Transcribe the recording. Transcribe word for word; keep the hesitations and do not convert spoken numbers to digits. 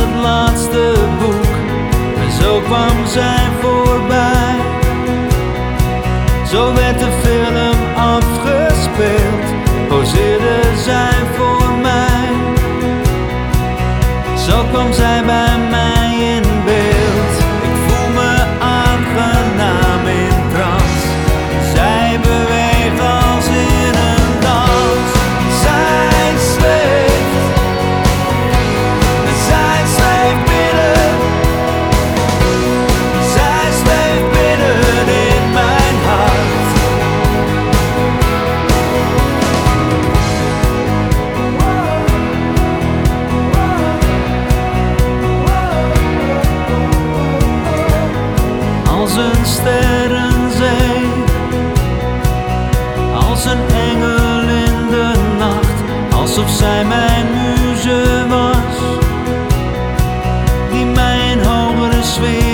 het laatste boek. En zo kwam zij voorbij. Zo werd de film afgespeeld, poseerde zij voor mij. Zo kwam zij bij mij in beeld. Ik voel me aangenaam in trance. Zij beweegt als in een dans. Zij zweeft, zij zweeft binnen. Zij zweeft binnen in mijn hart. Als een sterrenzee, als een engel in de nacht, alsof zij mijn muze was, die mij in hogere sfeer